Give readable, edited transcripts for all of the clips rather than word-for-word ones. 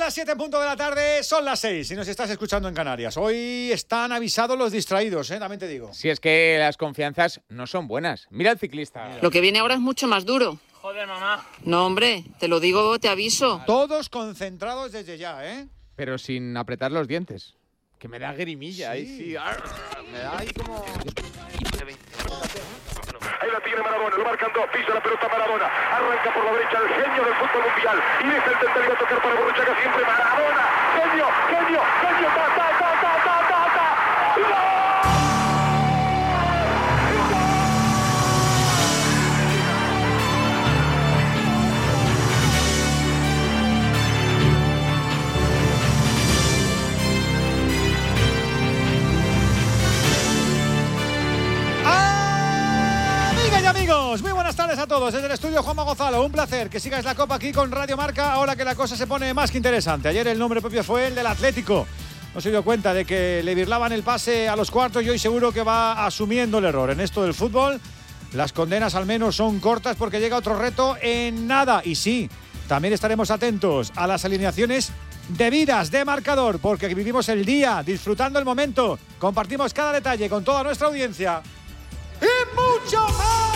las 7 en punto de la tarde, son las 6 si nos estás escuchando en Canarias. Hoy están avisados los distraídos, también te digo. Si es que las confianzas no son buenas. Mira al ciclista. Lo que viene ahora es mucho más duro. Joder, mamá. No, hombre, te lo digo, te aviso. Todos concentrados desde ya, Pero sin apretar los dientes. Que me da grimilla, Sí. ahí sí. Me da ahí como... Ahí la tiene Maradona, lo marcan dos, pisa la pelota Maradona, arranca por la derecha el genio del fútbol mundial y deja el central a tocar para Borruchaga, siempre Maradona, genio, ¡gol! Amigos, muy buenas tardes a todos. Desde el estudio Juanma Gonzalo, un placer que sigáis la copa aquí con Radio Marca, ahora que la cosa se pone más que interesante. Ayer el nombre propio fue el del Atlético. No se dio cuenta de que le birlaban el pase a los cuartos y hoy seguro que va asumiendo el error. En esto del fútbol, las condenas al menos son cortas porque llega otro reto en nada. Y sí, también estaremos atentos a las alineaciones debidas de marcador, porque vivimos el día, disfrutando el momento. Compartimos cada detalle con toda nuestra audiencia. ¡Y mucho más!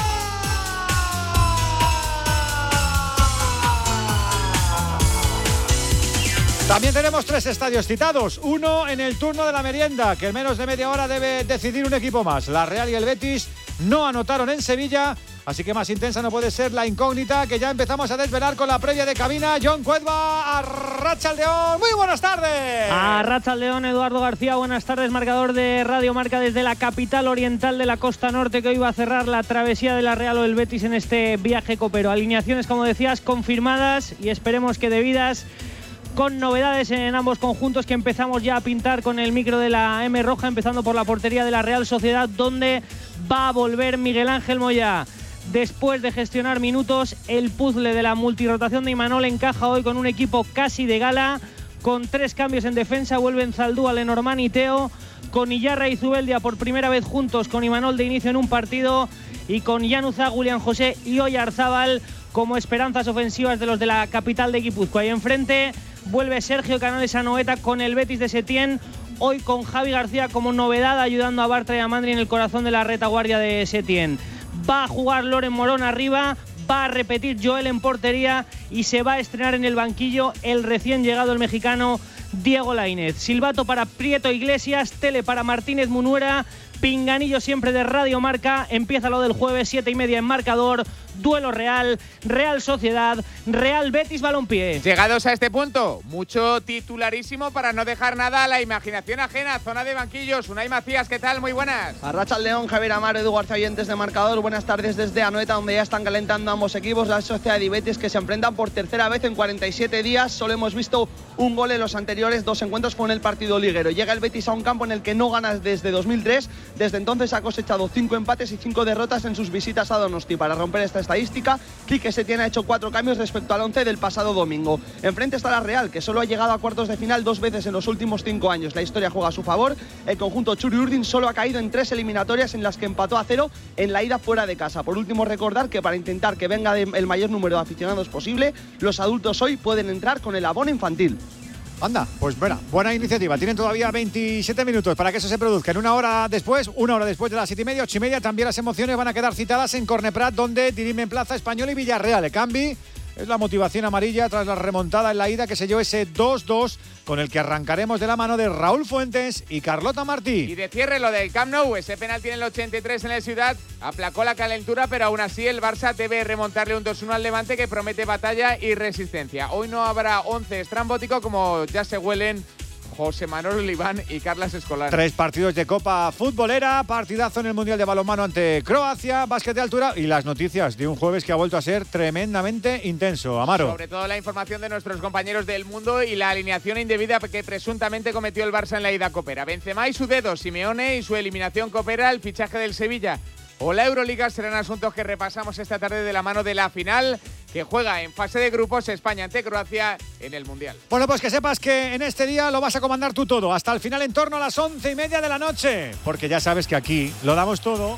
También tenemos 3 estadios citados, uno en el turno de la merienda, que en menos de media hora debe decidir un equipo más. La Real y el Betis no anotaron en Sevilla, así que más intensa no puede ser la incógnita que ya empezamos a desvelar con la previa de cabina. John Cuedva, Arratsaldeon, muy buenas tardes. Arratsaldeon, Eduardo García, buenas tardes, marcador de Radio Marca desde la capital oriental de la costa norte, que hoy va a cerrar la travesía de la Real o el Betis en este viaje copero. Alineaciones, como decías, confirmadas y esperemos que debidas, con novedades en ambos conjuntos que empezamos ya a pintar con el micro de la M Roja, empezando por la portería de la Real Sociedad, donde va a volver Miguel Ángel Moyá. Después de gestionar minutos, el puzzle de la multirotación de Imanol encaja hoy con un equipo casi de gala, con 3 cambios en defensa. Vuelven Zaldúa, Lenormand y Teo, con Iyarra y Zubeldia por primera vez juntos, con Imanol de inicio en un partido y con Llanuza, Julián José y Oyarzábal como esperanzas ofensivas de los de la capital de Guipúzcoa. Y enfrente vuelve Sergio Canales Anoeta con el Betis de Setién, hoy con Javi García como novedad, ayudando a Bartra y a Mandri en el corazón de la retaguardia de Setién. Va a jugar Loren Morón arriba, va a repetir Joel en portería y se va a estrenar en el banquillo el recién llegado, el mexicano Diego Lainez. Silbato para Prieto Iglesias, tele para Martínez Munuera, pinganillo siempre de Radio Marca. Empieza lo del jueves, 7:30 en marcador. Duelo Real Sociedad, Real Betis Balompié. Llegados a este punto, mucho titularísimo para no dejar nada a la imaginación ajena. Zona de banquillos, Unai Macías, ¿qué tal? Muy buenas. Arratsaldeon, Javier Amaro, Edu García, oyentes de marcador. Buenas tardes desde Anoeta, donde ya están calentando ambos equipos, la Sociedad y Betis, que se enfrentan por tercera vez en 47 días. Solo hemos visto un gol en los anteriores 2 encuentros, fue en el partido liguero. Llega el Betis a un campo en el que no gana desde 2003. Desde entonces ha cosechado 5 empates y 5 derrotas en sus visitas a Donosti. Para romper esta estadística, Quique Setién ha hecho 4 cambios respecto al 11 del pasado domingo. Enfrente está la Real, que solo ha llegado a cuartos de final 2 veces en los últimos 5 años. La historia juega a su favor. El conjunto Txuri Urdin solo ha caído en 3 eliminatorias en las que empató a 0 en la ida fuera de casa. Por último, recordar que para intentar que venga el mayor número de aficionados posible, los adultos hoy pueden entrar con el abono infantil. Anda, pues buena iniciativa. Tienen todavía 27 minutos para que eso se produzca. En una hora después de las 7:30, 8:30, también las emociones van a quedar citadas en Corneprat, donde dirimen Plaza Español y Villarreal. El Cambi es la motivación amarilla tras la remontada en la ida que selló ese 2-2, con el que arrancaremos de la mano de Raúl Fuentes y Carlota Martí. Y de cierre lo del Camp Nou, ese penalti en el 83 en la Ciudad aplacó la calentura, pero aún así el Barça debe remontarle un 2-1 al Levante, que promete batalla y resistencia. Hoy no habrá 11 estrambótico, como ya se huelen José Manuel Oliván y Carlas Escolar. 3 partidos de Copa Futbolera, partidazo en el Mundial de Balonmano ante Croacia, básquet de altura y las noticias de un jueves que ha vuelto a ser tremendamente intenso. Amaro. Sobre todo la información de nuestros compañeros del Mundo y la alineación indebida que presuntamente cometió el Barça en la ida copera. Benzema y su dedo, Simeone y su eliminación copera, el fichaje del Sevilla o la Euroliga serán asuntos que repasamos esta tarde de la mano de la final que juega en fase de grupos España ante Croacia en el Mundial. Bueno, pues que sepas que en este día lo vas a comandar tú todo, hasta el final en torno a las 11:30 de la noche, porque ya sabes que aquí lo damos todo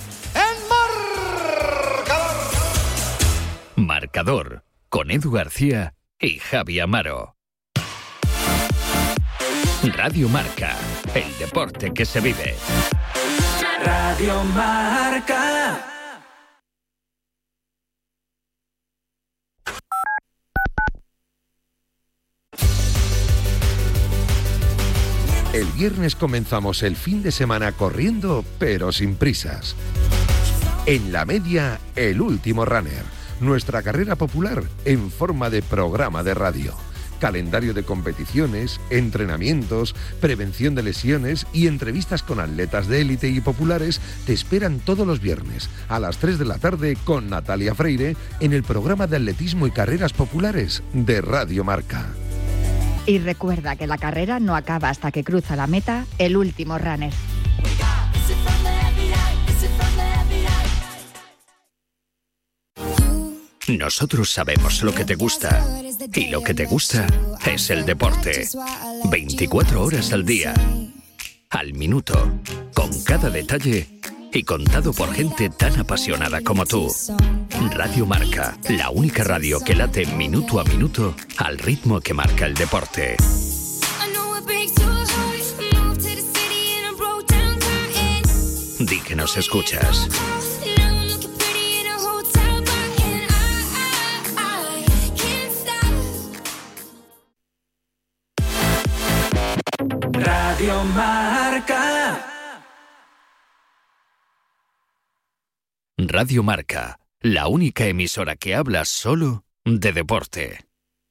en Marcador. Marcador, con Edu García y Javi Amaro. Radio Marca, el deporte que se vive. Radio Marca. El viernes comenzamos el fin de semana corriendo, pero sin prisas. En la media, el último runner. Nuestra carrera popular en forma de programa de radio. Calendario de competiciones, entrenamientos, prevención de lesiones y entrevistas con atletas de élite y populares te esperan todos los viernes a las 3 de la tarde con Natalia Freire en el programa de atletismo y carreras populares de Radio Marca. Y recuerda que la carrera no acaba hasta que cruza la meta el último runner. Nosotros sabemos lo que te gusta. Y lo que te gusta es el deporte. 24 horas al día. Al minuto. Con cada detalle. Y contado por gente tan apasionada como tú. Radio Marca, la única radio que late minuto a minuto al ritmo que marca el deporte. Di que nos escuchas. Radio Marca. Radio Marca, la única emisora que habla solo de deporte.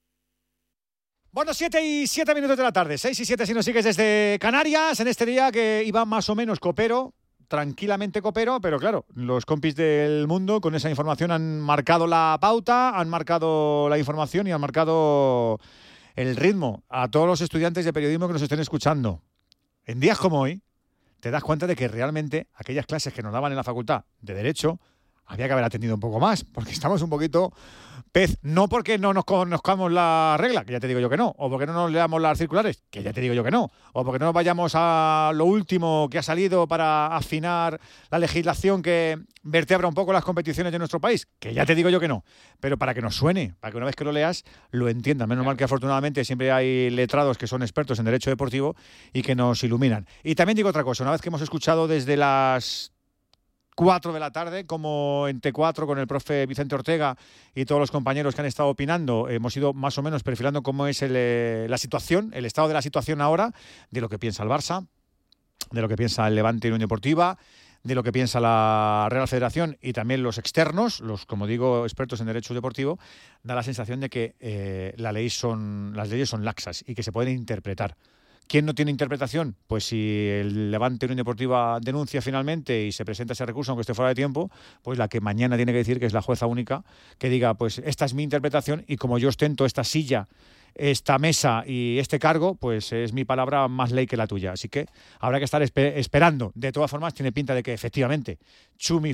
Bueno, 7:07 de la tarde, 6:07 si nos sigues desde Canarias, en este día que iba más o menos copero, tranquilamente copero, pero claro, los compis del mundo con esa información han marcado la pauta, han marcado la información y han marcado el ritmo a todos los estudiantes de periodismo que nos estén escuchando. En días como hoy, te das cuenta de que realmente aquellas clases que nos daban en la facultad de Derecho había que haber atendido un poco más, porque estamos un poquito pez, no porque no nos conozcamos la regla, que ya te digo yo que no, o porque no nos leamos las circulares, que ya te digo yo que no, o porque no nos vayamos a lo último que ha salido para afinar la legislación que vertebra un poco las competiciones de nuestro país, que ya te digo yo que no, pero para que nos suene, para que una vez que lo leas lo entiendan. Menos mal que afortunadamente siempre hay letrados que son expertos en derecho deportivo y que nos iluminan. Y también digo otra cosa, una vez que hemos escuchado desde las 4 de la tarde, como en T4 con el profe Vicente Ortega y todos los compañeros que han estado opinando, hemos ido más o menos perfilando cómo es la situación, el estado de la situación ahora, de lo que piensa el Barça, de lo que piensa el Levante y Unión Deportiva, de lo que piensa la Real Federación y también los externos, los, como digo, expertos en derecho deportivo, da la sensación de que las leyes son laxas y que se pueden interpretar. ¿Quién no tiene interpretación? Pues si el Levante Unión Deportiva denuncia finalmente y se presenta ese recurso, aunque esté fuera de tiempo, pues la que mañana tiene que decir, que es la jueza única, que diga, pues esta es mi interpretación y como yo ostento esta silla, esta mesa y este cargo, pues es mi palabra más ley que la tuya. Así que habrá que estar esperando. De todas formas, tiene pinta de que efectivamente Chumi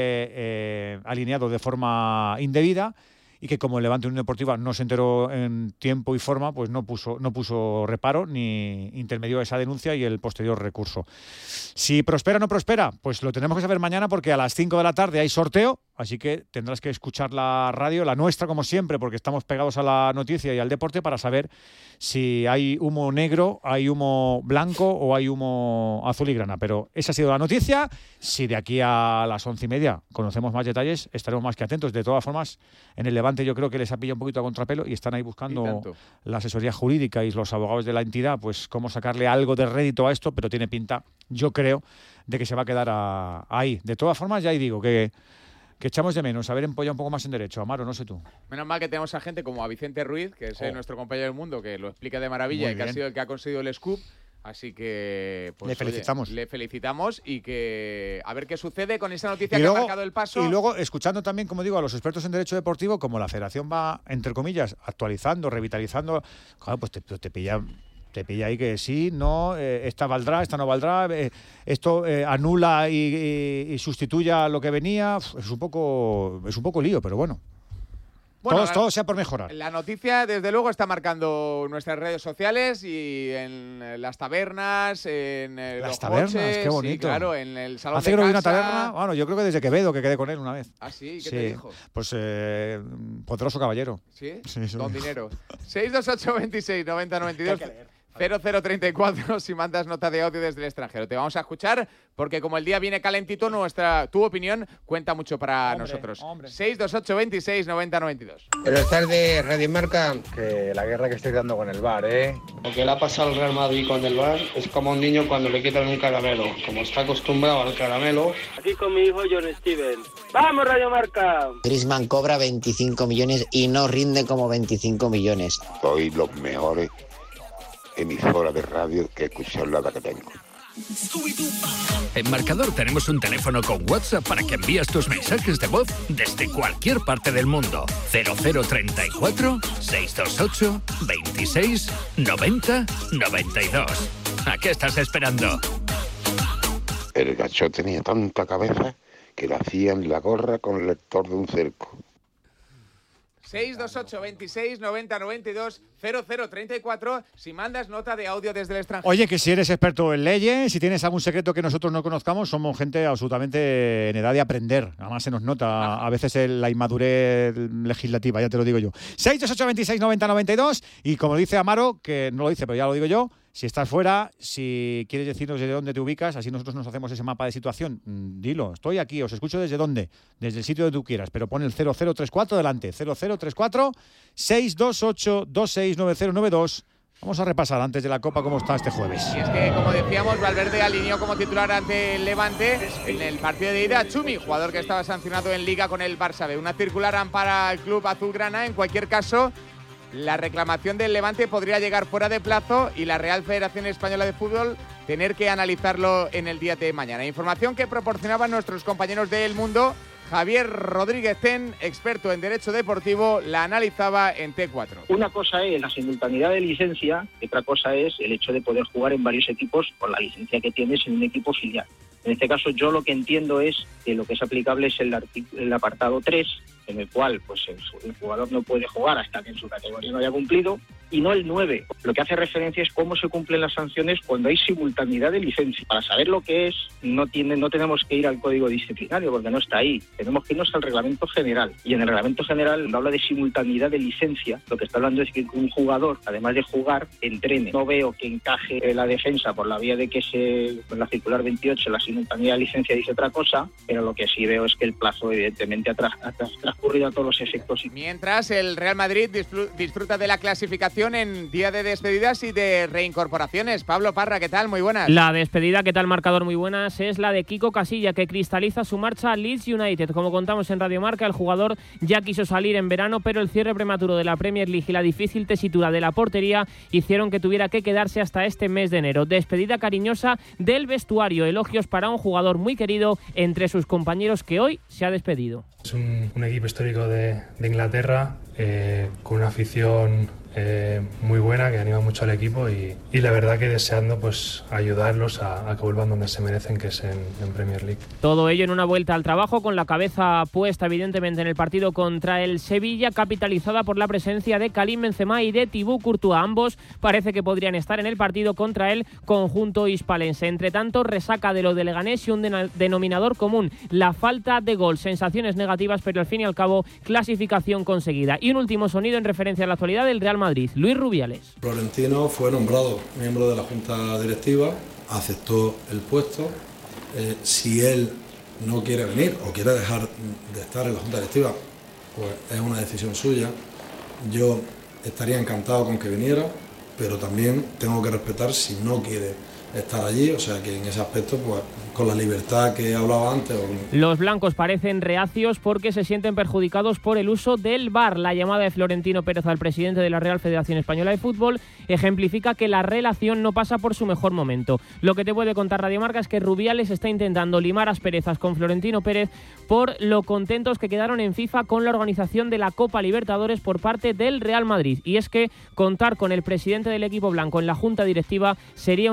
fue alineado de forma indebida, y que como el Levante Unión Deportiva no se enteró en tiempo y forma, pues no puso reparo ni intermedió esa denuncia y el posterior recurso. Si prospera o no prospera, pues lo tenemos que saber mañana, porque a las 5 de la tarde hay sorteo, así que tendrás que escuchar la radio, la nuestra como siempre, porque estamos pegados a la noticia y al deporte, para saber si hay humo negro, hay humo blanco o hay humo azul y grana. Pero esa ha sido la noticia. Si de aquí a las 11:30 conocemos más detalles, estaremos más que atentos. De todas formas, en el Levante yo creo que les ha pillado un poquito a contrapelo y están ahí buscando la asesoría jurídica y los abogados de la entidad, pues cómo sacarle algo de rédito a esto, pero tiene pinta, yo creo, de que se va a quedar ahí. De todas formas, ya ahí digo que echamos de menos haber empollado un poco más en derecho. Amaro, no sé tú. Menos mal que tenemos a gente como a Vicente Ruiz, que es nuestro compañero del mundo, que lo explica de maravilla y que ha sido el que ha conseguido el scoop. Así que pues, le felicitamos. Le felicitamos y que a ver qué sucede con esa noticia que ha marcado el paso. Y luego, escuchando también, como digo, a los expertos en derecho deportivo, como la federación va, entre comillas, actualizando, revitalizando, claro, pues te pilla ahí que sí, no, esta valdrá, esta no valdrá, esto anula y sustituya lo que venía. Es un poco lío, pero bueno. Todo sea por mejorar. La noticia, desde luego, está marcando nuestras redes sociales y en las tabernas, en las tabernas, coches, qué bonito. Sí, claro, en el salón ¿Hace de casa. Una taberna? Bueno, yo creo que desde Quevedo, que quedé con él una vez. ¿Ah, sí? ¿Qué te dijo? Pues poderoso caballero. ¿Sí? Sí. Con dinero. 628 26 90 92. 0034 si mandas nota de audio desde el extranjero. Te vamos a escuchar porque como el día viene calentito, tu opinión cuenta mucho para nosotros. 628 26 90 92. Buenas tardes, Radio Marca. Que la guerra que estoy dando con el VAR, Lo que le ha pasado al Real Madrid con el VAR es como a un niño cuando le quitan un caramelo. Como está acostumbrado al caramelo. Aquí con mi hijo John Steven. ¡Vamos, Radio Marca! Griezmann cobra 25 millones y no rinde como 25 millones. Soy los mejores emisora de radio que escuchar la que tengo. En Marcador tenemos un teléfono con WhatsApp para que envíes tus mensajes de voz desde cualquier parte del mundo. 0034 628 26 90 92. ¿A qué estás esperando? El gacho tenía tanta cabeza que le hacían la gorra con el lector de un cerco. 628 26 90 92 0034 si mandas nota de audio desde el extranjero. Oye, que si eres experto en leyes, si tienes algún secreto que nosotros no conozcamos, somos gente absolutamente en edad de aprender. Además se nos nota a veces la inmadurez legislativa, ya te lo digo yo. 628 26 90 92 y como dice Amaro, que no lo dice, pero ya lo digo yo, si estás fuera, si quieres decirnos desde dónde te ubicas, así nosotros nos hacemos ese mapa de situación. Dilo, estoy aquí, os escucho desde dónde, desde el sitio que tú quieras, pero pon el 0034 delante, 0034 628 269092. Vamos a repasar antes de la Copa cómo está este jueves. Y es que, como decíamos, Valverde alineó como titular ante el Levante en el partido de ida Chumi, jugador que estaba sancionado en Liga con el Barça B. Una circular para el club azulgrana. En cualquier caso, la reclamación del Levante podría llegar fuera de plazo y la Real Federación Española de Fútbol tener que analizarlo en el día de mañana. Información que proporcionaban nuestros compañeros de El Mundo. Javier Rodríguez Ten, experto en Derecho Deportivo, la analizaba en T4. Una cosa es la simultaneidad de licencia, y otra cosa es el hecho de poder jugar en varios equipos con la licencia que tienes en un equipo filial. En este caso yo lo que entiendo es que lo que es aplicable es el apartado 3, en el cual pues el jugador no puede jugar hasta que en su categoría no haya cumplido, y no el 9. Lo que hace referencia es cómo se cumplen las sanciones cuando hay simultaneidad de licencia. Para saber lo que es, no tenemos que ir al código disciplinario porque no está ahí. Tenemos que irnos al reglamento general. Y en el reglamento general, cuando habla de simultaneidad de licencia, lo que está hablando es que un jugador, además de jugar, entrene. No veo que encaje la defensa por la vía de que con la circular 28 la simultaneidad de licencia dice otra cosa, pero lo que sí veo es que el plazo evidentemente ha transcurrido a todos los efectos. Mientras el Real Madrid disfruta de la clasificación en día de despedidas y de reincorporaciones. Pablo Parra, ¿qué tal? Muy buenas. La despedida, ¿qué tal, marcador? Muy buenas, es la de Kiko Casilla, que cristaliza su marcha al Leeds United. Como contamos en Radio Marca, el jugador ya quiso salir en verano, pero el cierre prematuro de la Premier League y la difícil tesitura de la portería hicieron que tuviera que quedarse hasta este mes de enero. Despedida cariñosa del vestuario, elogios para un jugador muy querido entre sus compañeros que hoy se ha despedido. Es un equipo histórico de Inglaterra, con una afición muy buena que anima mucho al equipo y la verdad que deseando pues ayudarlos a que vuelvan donde se merecen, que es en Premier League. Todo ello en una vuelta al trabajo con la cabeza puesta evidentemente en el partido contra el Sevilla, capitalizada por la presencia de Karim Benzema y de Thibaut Courtois. Ambos parece que podrían estar en el partido contra el conjunto hispalense. Entre tanto, resaca de lo de Leganés y un denominador común, la falta de gol. Sensaciones negativas, pero al fin y al cabo clasificación conseguida. Y un último sonido en referencia a la actualidad del Real Madrid, Luis Rubiales. Florentino fue nombrado miembro de la Junta Directiva, aceptó el puesto. Si él no quiere venir o quiere dejar de estar en la Junta Directiva, pues es una decisión suya. Yo estaría encantado con que viniera, pero también tengo que respetar si no quiere estar allí, o sea que en ese aspecto, pues con la libertad que hablaba antes. Los blancos parecen reacios porque se sienten perjudicados por el uso del VAR. La llamada de Florentino Pérez al presidente de la Real Federación Española de Fútbol ejemplifica que la relación no pasa por su mejor momento. Lo que te puede contar Radio Marca es que Rubiales está intentando limar asperezas con Florentino Pérez por lo contentos que quedaron en FIFA con la organización de la Copa Libertadores por parte del Real Madrid. Y es que contar con el presidente del equipo blanco en la junta directiva sería un respaldo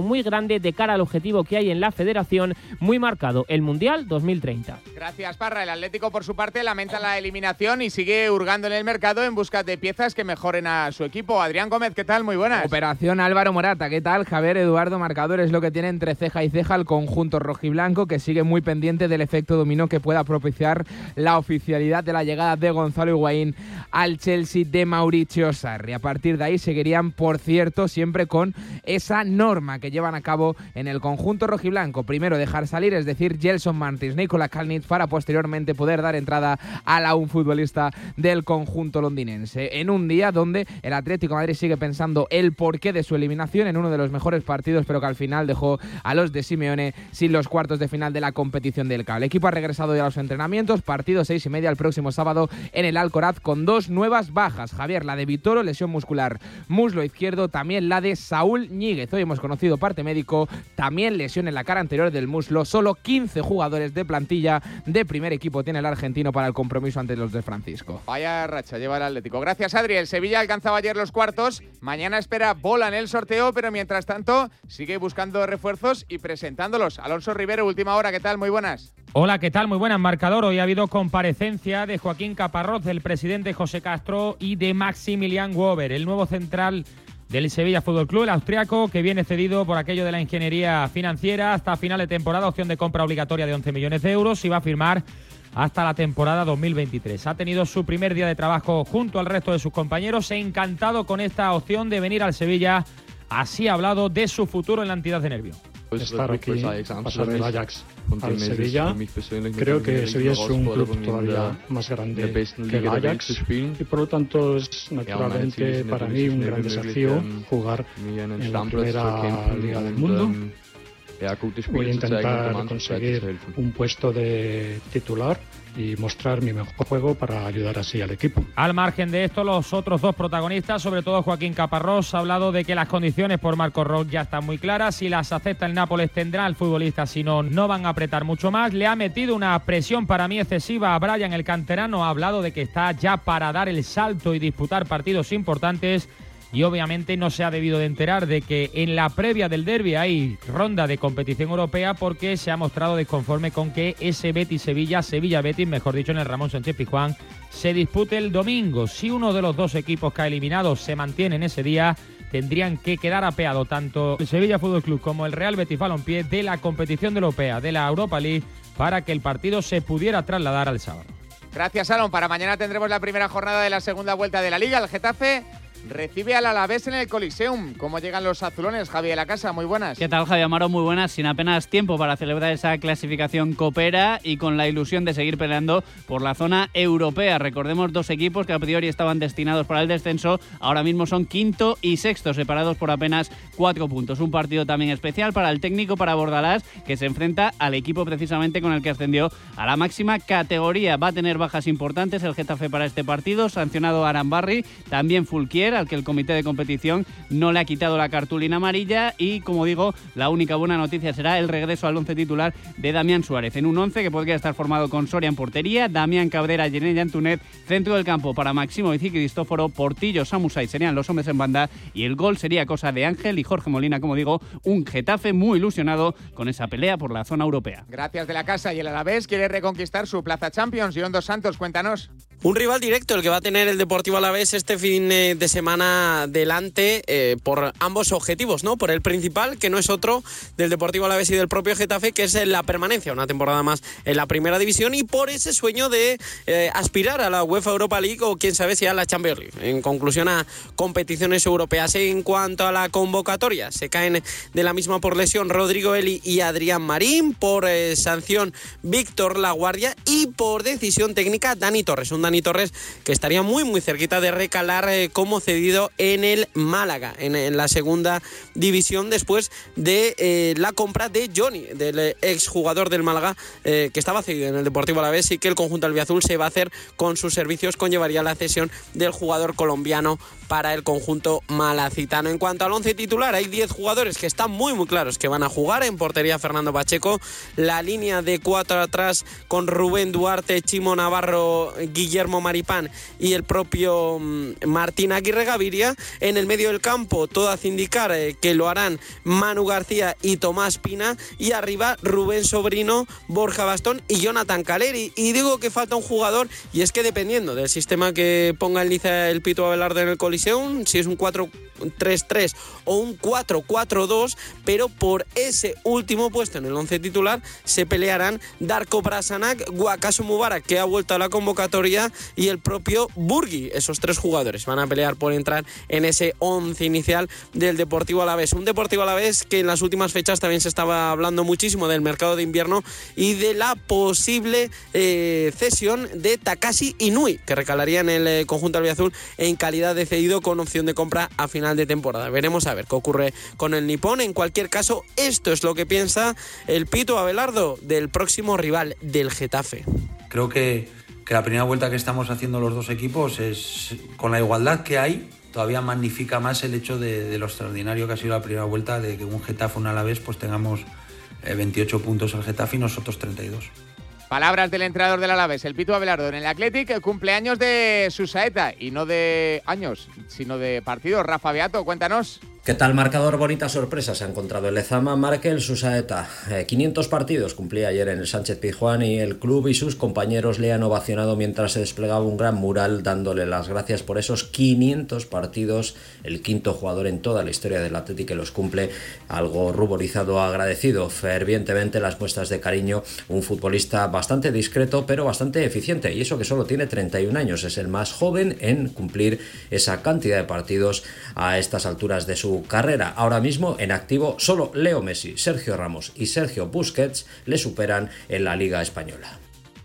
muy grande de cara al objetivo que hay en la federación, muy marcado, el Mundial 2030. Gracias, Parra. El Atlético, por su parte, lamenta la eliminación y sigue hurgando en el mercado en busca de piezas que mejoren a su equipo. Adrián Gómez, ¿qué tal? Muy buenas. Operación Álvaro Morata, ¿qué tal? Javier Eduardo, marcador es lo que tiene entre ceja y ceja el conjunto rojiblanco, que sigue muy pendiente del efecto dominó que pueda propiciar la oficialidad de la llegada de Gonzalo Higuaín al Chelsea de Mauricio Sarri. A partir de ahí seguirían, por cierto, siempre con esa norma que llevan a cabo en el conjunto rojiblanco. Primero dejar salir, es decir, Gelson Martins, Nikola Kalinic, para posteriormente poder dar entrada a un futbolista del conjunto londinense. En un día donde el Atlético de Madrid sigue pensando el porqué de su eliminación en uno de los mejores partidos, pero que al final dejó a los de Simeone sin los cuartos de final de la competición del CAO. El equipo ha regresado ya a los entrenamientos, partido 6:30 el próximo sábado en el Alcoraz con 2 nuevas bajas. Javier, la de Vitolo, lesión muscular, muslo izquierdo, también la de Saúl Ñíguez. Hoy hemos conocido parte médico, también lesión en la cara anterior del muslo. Solo 15 jugadores de plantilla de primer equipo tiene el argentino para el compromiso ante los de Francisco. Vaya racha lleva el Atlético. Gracias, Adri. El Sevilla alcanzaba ayer los cuartos. Mañana espera bola en el sorteo, pero mientras tanto sigue buscando refuerzos y presentándolos. Alonso Rivero, última hora. ¿Qué tal? Muy buenas. Hola, ¿qué tal? Muy buenas, marcador. Hoy ha habido comparecencia de Joaquín Caparrós, del presidente José Castro y de Maximilian Wober, el nuevo central del Sevilla Fútbol Club, el austriaco, que viene cedido por aquello de la ingeniería financiera hasta final de temporada, opción de compra obligatoria de 11 millones de euros y va a firmar hasta la temporada 2023. Ha tenido su primer día de trabajo junto al resto de sus compañeros, encantado con esta opción de venir al Sevilla. Así ha hablado de su futuro en la entidad de Nervio. Estar aquí, pasar del Ajax al Sevilla, creo que Sevilla es un club todavía más grande que el Ajax y por lo tanto es naturalmente para mí un gran desafío jugar en la primera liga del mundo. Voy a intentar conseguir un puesto de titular y mostrar mi mejor juego para ayudar así al equipo. Al margen de esto, los otros dos protagonistas, sobre todo Joaquín Caparrós, ha hablado de que las condiciones por Marco Roch ya están muy claras. Si las acepta el Nápoles tendrá al futbolista, si no, no van a apretar mucho más. Le ha metido una presión para mí excesiva a Brian, el canterano. Ha hablado de que está ya para dar el salto y disputar partidos importantes. Y obviamente no se ha debido de enterar de que en la previa del derbi hay ronda de competición europea, porque se ha mostrado desconforme con que ese Betis-Sevilla, Sevilla-Betis, mejor dicho, en el Ramón Sánchez Pizjuán, se dispute el domingo. Si uno de los dos equipos que ha eliminado se mantiene en ese día, tendrían que quedar apeado tanto el Sevilla Fútbol Club como el Real Betis Balompié de la competición europea, de la Europa League, para que el partido se pudiera trasladar al sábado. Gracias, Alon. Para mañana tendremos la primera jornada de la segunda vuelta de la Liga. El Getafe recibe al Alavés en el Coliseum. ¿Cómo llegan los azulones, Javi de la Casa? Muy buenas. ¿Qué tal, Javi Amaro? Muy buenas. Sin apenas tiempo para celebrar esa clasificación copera y con la ilusión de seguir peleando por la zona europea. Recordemos, dos equipos que a priori estaban destinados para el descenso, ahora mismo son quinto y sexto, separados por apenas 4 puntos. Un partido también especial para el técnico, para Bordalás, que se enfrenta al equipo precisamente con el que ascendió a la máxima categoría. Va a tener bajas importantes el Getafe para este partido. Sancionado Arambarri, también Fulquier, al que el comité de competición no le ha quitado la cartulina amarilla, y como digo, la única buena noticia será el regreso al once titular de Damián Suárez, en un once que podría estar formado con Soria en portería, Damián Cabrera, Jenny Antunet, centro del campo para Máximo y Cristóforo, Portillo, Samusay serían los hombres en banda, y el gol sería cosa de Ángel y Jorge Molina. Como digo, un Getafe muy ilusionado con esa pelea por la zona europea. Gracias de la Casa. Y el Alavés quiere reconquistar su plaza Champions. John Dos Santos, cuéntanos. Un rival directo el que va a tener el Deportivo Alavés este fin de semana delante por ambos objetivos, ¿no? Por el principal, que no es otro del Deportivo Alavés y del propio Getafe, que es la permanencia, una temporada más en la primera división, y por ese sueño de aspirar a la UEFA Europa League o quién sabe si a la Champions League. En conclusión, a competiciones europeas. En cuanto a la convocatoria, se caen de la misma por lesión Rodrigo Eli y Adrián Marín, por sanción Víctor Laguardia y por decisión técnica Dani Torres. Un Dani Torres que estaría muy cerquita de recalar como cedido en el Málaga, en la segunda división, después de la compra de Johnny, del exjugador del Málaga, que estaba cedido en el Deportivo Alavés, y que el conjunto albiazul se va a hacer con sus servicios, conllevaría la cesión del jugador colombiano para el conjunto malacitano. En cuanto al once titular, hay 10 jugadores que están muy claros que van a jugar. En portería Fernando Pacheco, la línea de 4 atrás con Rubén Duarte, Chimo Navarro, Guillermo Guillermo Maripán y el propio Martín Aguirre Gaviria. En el medio del campo todo hace indicar que lo harán Manu García y Tomás Pina, y arriba Rubén Sobrino, Borja Bastón y Jonathan Caleri. Y digo que falta un jugador, y es que dependiendo del sistema que ponga en liza el Pitu Abelardo en el Coliseum, si es un 4-3-3 o un 4-4-2, pero por ese último puesto en el 11 titular se pelearán Darko Brasanac, Wakaso Mubarak, que ha vuelto a la convocatoria, y el propio Burgui. Esos 3 jugadores van a pelear por entrar en ese 11 inicial del Deportivo Alavés. Un Deportivo Alavés que en las últimas fechas también se estaba hablando muchísimo del mercado de invierno y de la posible cesión de Takashi Inui, que recalaría en el conjunto albiazul en calidad de cedido con opción de compra a final de temporada. Veremos a ver qué ocurre con el nipón. En cualquier caso, esto es lo que piensa el Pitu Abelardo del próximo rival del Getafe. Creo que la primera vuelta que estamos haciendo los dos equipos es, con la igualdad que hay, todavía magnifica más el hecho de lo extraordinario que ha sido la primera vuelta, de que un Getafe, un Alavés, pues tengamos 28 puntos el Getafe y nosotros 32. Palabras del entrenador del Alavés, el Pitu Abelardo. En el Athletic, cumpleaños de Susaeta, y no de años, sino de partidos. Rafa Beato, cuéntanos. ¿Qué tal, marcador? Bonita sorpresa se ha encontrado el Lezama Markel Susaeta. 500 partidos cumplía ayer en el Sánchez Pizjuán y el club y sus compañeros le han ovacionado mientras se desplegaba un gran mural dándole las gracias por esos 500 partidos. El quinto jugador en toda la historia del Athletic que los cumple, algo ruborizado, agradecido fervientemente las muestras de cariño. Un futbolista bastante discreto pero bastante eficiente, y eso que solo tiene 31 años. Es el más joven en cumplir esa cantidad de partidos a estas alturas de su carrera. Ahora mismo en activo solo Leo Messi, Sergio Ramos y Sergio Busquets le superan en la Liga Española.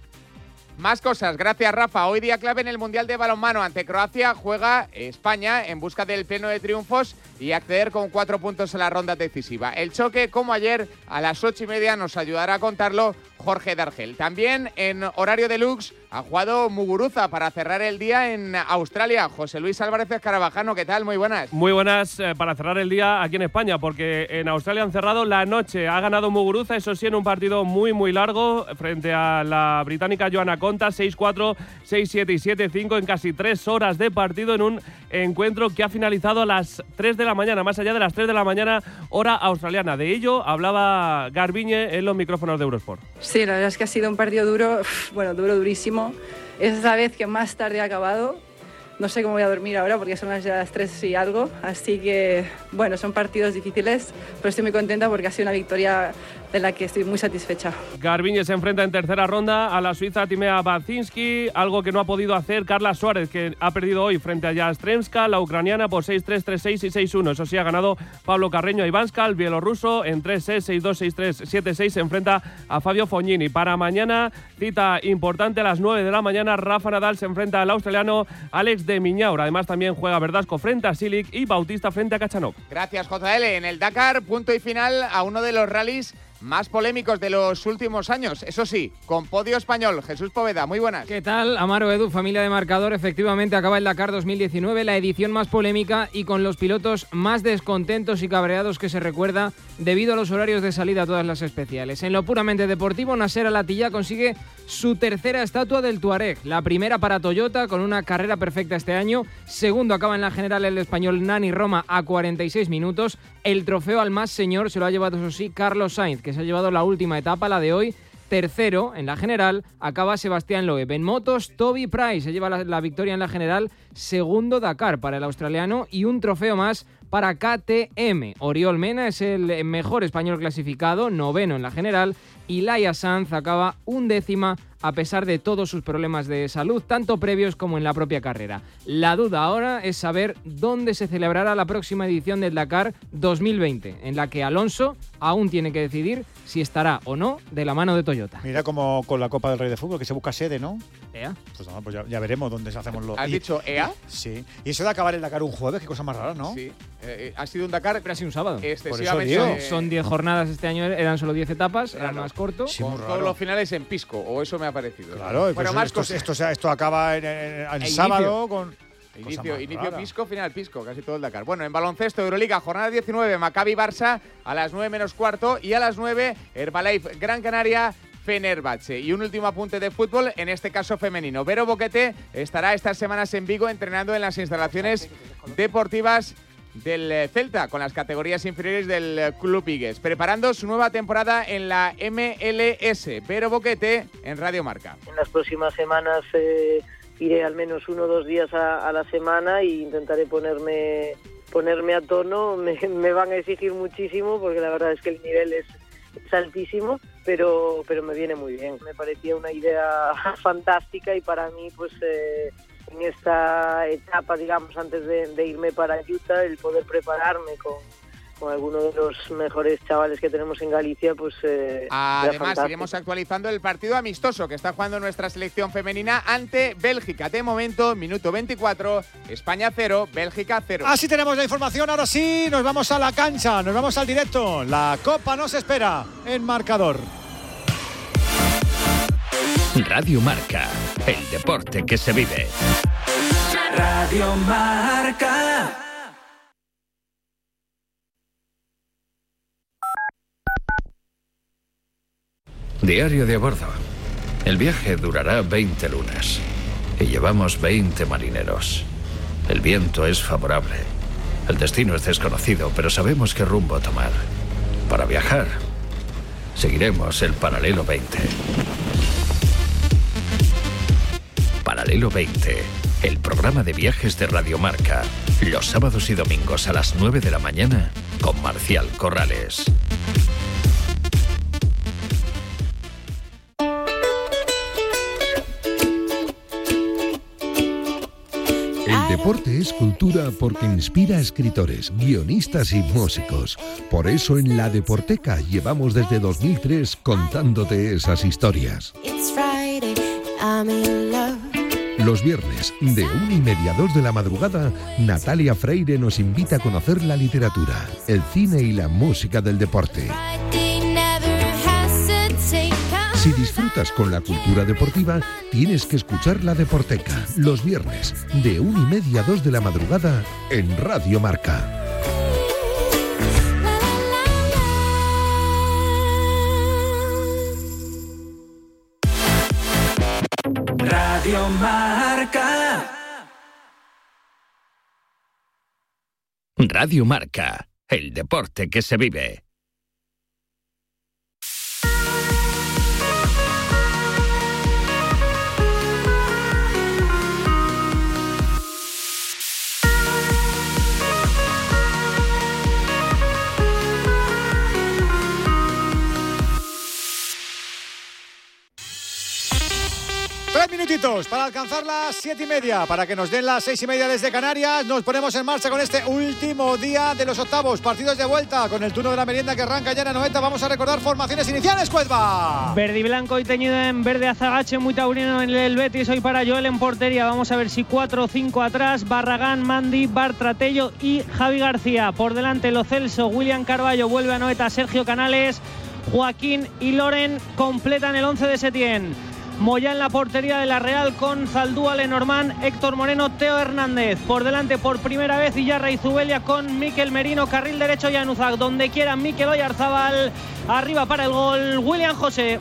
Más cosas, gracias Rafa. Hoy día clave en el Mundial de Balonmano. Ante Croacia juega España en busca del pleno de triunfos y acceder con 4 puntos a la ronda decisiva. El choque, como ayer, a las 8:30 nos ayudará a contarlo Jorge Dargel. También en horario deluxe ha jugado Muguruza para cerrar el día en Australia. José Luis Álvarez Escarabajano, ¿qué tal? Muy buenas. Muy buenas para cerrar el día aquí en España, porque en Australia han cerrado la noche. Ha ganado Muguruza, eso sí, en un partido muy largo frente a la británica Johanna Konta, 6-4, 6-7 y 7-5 en casi 3 horas de partido, en un encuentro que ha finalizado a las 3 de la mañana, más allá de las 3 de la mañana, hora australiana. De ello hablaba Garbiñe en los micrófonos de Eurosport. Sí, la verdad es que ha sido un partido duro, durísimo. Es la vez que más tarde ha acabado. No sé cómo voy a dormir ahora porque son las 3 y algo. Así que, bueno, son partidos difíciles, pero estoy muy contenta porque ha sido una victoria de la que estoy muy satisfecha. Garbiñe se enfrenta en tercera ronda a la suiza Timea Bacinski, algo que no ha podido hacer Carla Suárez, que ha perdido hoy frente a Yastremska, la ucraniana, por 6-3, 3-6 y 6-1. Eso sí, ha ganado Pablo Carreño a Ivanska, el bielorruso, en 3-6, 6-2, 6-3, 7-6. Se enfrenta a Fabio Fognini. Para mañana, cita importante a las 9 de la mañana, Rafa Nadal se enfrenta al australiano Alex de Miñaur. Además, también juega Verdasco frente a Silic y Bautista frente a Kachanov. Gracias, JL. En el Dakar, punto y final a uno de los rallies más polémicos de los últimos años. Eso sí, con podio español. Jesús Poveda, muy buenas. ¿Qué tal? Amaro, Edu, familia de Marcador. Efectivamente, acaba el Dakar 2019, la edición más polémica y con los pilotos más descontentos y cabreados que se recuerda debido a los horarios de salida a todas las especiales. En lo puramente deportivo, Nasser Al-Attiyah consigue su tercera estatua del Tuareg. La primera para Toyota, con una carrera perfecta este año. Segundo acaba en la general el español Nani Roma a 46 minutos. El trofeo al más señor se lo ha llevado, eso sí, Carlos Sainz, que se ha llevado la última etapa, la de hoy. Tercero, en la general, acaba Sebastián Loeb. En motos, Toby Price se lleva la victoria en la general. Segundo Dakar para el australiano y un trofeo más para KTM. Oriol Mena es el mejor español clasificado, noveno en la general. Y Laia Sanz acaba 11ª a pesar de todos sus problemas de salud, tanto previos como en la propia carrera. La duda ahora es saber dónde se celebrará la próxima edición del Dakar 2020, en la que Alonso aún tiene que decidir si estará o no de la mano de Toyota. Mira como con la Copa del Rey de Fútbol, que se busca sede, ¿no? ¿EA? Pues nada, pues ya veremos dónde hacemos los... ¿Has dicho EA? Sí. Y eso de acabar el Dakar un jueves, qué cosa más rara, ¿no? Sí. Ha sido un Dakar... Pero ha sido un sábado. Excesivamente... Son 10 jornadas este año, eran solo 10 etapas, era más corto. Sí, con todos los finales en Pisco, o eso me ha parecido. Claro, bueno, más esto acaba en sábado con... Inicio Pisco, final Pisco, casi todo el Dakar. Bueno, en baloncesto, Euroliga, jornada 19, Maccabi Barça a las 9 menos cuarto y a las 9, Herbalife Gran Canaria Fenerbahce. Y un último apunte de fútbol, en este caso femenino. Vero Boquete estará estas semanas en Vigo entrenando en las instalaciones deportivas del Celta, con las categorías inferiores del Club Igues, preparando su nueva temporada en la MLS. Vero Boquete en Radio Marca. En las próximas semanas iré al menos 1 o 2 días a la semana e intentaré ponerme a tono. Me van a exigir muchísimo porque la verdad es que el nivel es altísimo, pero me viene muy bien. Me parecía una idea fantástica y para mí pues en esta etapa, digamos, antes de irme para Utah, el poder prepararme con algunos de los mejores chavales que tenemos en Galicia, pues además iremos actualizando el partido amistoso que está jugando nuestra selección femenina ante Bélgica. De momento, minuto 24, España 0, Bélgica 0. Así tenemos la información, ahora sí, nos vamos a la cancha, nos vamos al directo. La Copa nos espera en marcador. Radio Marca, el deporte que se vive. Radio Marca. Diario de a bordo. El viaje durará 20 lunas y llevamos 20 marineros. El viento es favorable. El destino es desconocido, pero sabemos qué rumbo tomar. Para viajar, seguiremos el Paralelo 20. Paralelo 20, el programa de viajes de Radio Marca, los sábados y domingos a las 9 de la mañana con Marcial Corrales. El deporte es cultura porque inspira a escritores, guionistas y músicos. Por eso en La Deporteca llevamos desde 2003 contándote esas historias. Los viernes, de 1:30 a 2 de la madrugada, Natalia Freire nos invita a conocer la literatura, el cine y la música del deporte. Si disfrutas con la cultura deportiva, tienes que escuchar La Deporteca, los viernes, de 1:30 a 2 de la madrugada, en Radio Marca. Radio Marca. Radio Marca, el deporte que se vive. Minutitos para alcanzar las 7:30, para que nos den las 6:30 desde Canarias. Nos ponemos en marcha con este último día de los octavos, partidos de vuelta, con el turno de la merienda que arranca ya en Anoeta. Vamos a recordar formaciones iniciales, Cuezba. Verde y blanco y teñido en verde azagache, muy taurino en el Betis. Hoy para Joel en portería. Vamos a ver si 4 o 5 atrás: Barragán, Mandi, Bartra, Tello y Javi García. Por delante Lo Celso, William Carballo, vuelve a Anoeta, Sergio Canales, Joaquín y Loren completan el 11 de Setién. Moya en la portería de la Real con Zaldúa, Lenormand, Héctor Moreno, Teo Hernández. Por delante por primera vez Iyarra y Zubelia con Mikel Merino, carril derecho y Anuzac. Donde quiera Mikel Oyarzabal. Arriba para el gol William José.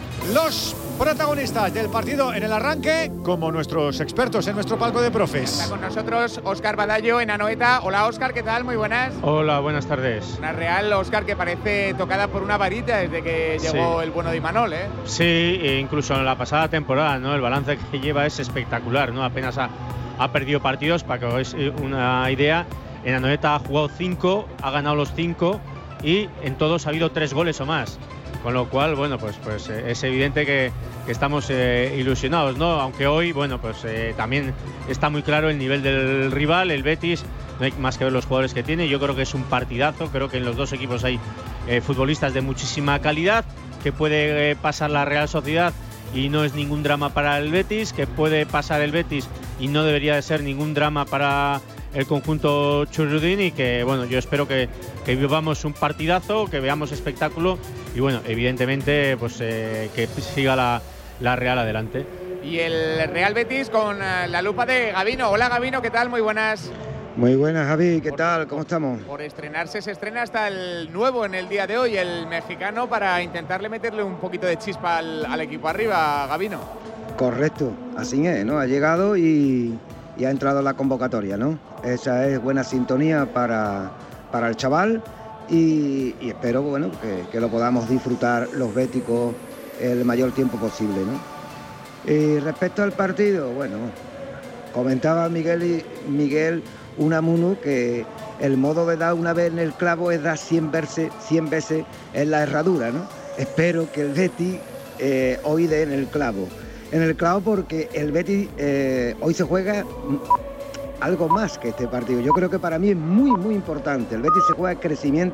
Los protagonistas del partido en el arranque, como nuestros expertos en nuestro palco de profes. Está con nosotros Óscar Badallo en Anoeta. Hola Óscar, ¿qué tal? Muy buenas. Hola, buenas tardes. Una Real, Óscar, que parece tocada por una varita desde que llegó el bueno de Imanol, ¿eh? Sí, e incluso en la pasada temporada, ¿no? El balance que lleva es espectacular, ¿no? Apenas ha perdido partidos, para que os hagáis una idea. En Anoeta ha jugado 5, ha ganado los 5 y en todos ha habido 3 goles o más. Con lo cual, bueno, pues es evidente que estamos ilusionados, ¿no? Aunque hoy, bueno, pues también está muy claro el nivel del rival, el Betis. No hay más que ver los jugadores que tiene. Yo creo que es un partidazo. Creo que en los dos equipos hay futbolistas de muchísima calidad, que puede pasar la Real Sociedad y no es ningún drama para el Betis, que puede pasar el Betis y no debería de ser ningún drama para el conjunto churrudín, y que, bueno, yo espero que vivamos un partidazo, que veamos espectáculo y, bueno, evidentemente pues que siga la Real adelante. Y el Real Betis con la lupa de Gabino. Hola Gabino, ¿qué tal? Muy buenas. Muy buenas, Javi, ¿qué tal? ¿Cómo estamos? Por estrenarse se estrena hasta el nuevo en el día de hoy, el mexicano, para intentarle meterle un poquito de chispa al equipo arriba, Gabino. Correcto, así es, ¿no? Ha llegado y ha entrado en la convocatoria, ¿no? Esa es buena sintonía para el chaval y espero, bueno, que lo podamos disfrutar los béticos el mayor tiempo posible, ¿no? Y respecto al partido, bueno, comentaba Miguel Unamuno que el modo de dar una vez en el clavo es dar 100 veces en la herradura, ¿no? Espero que el Betis hoy dé en el clavo porque el Betis hoy se juega algo más que este partido. Yo creo que para mí es muy, muy importante. El Betis se juega el crecimiento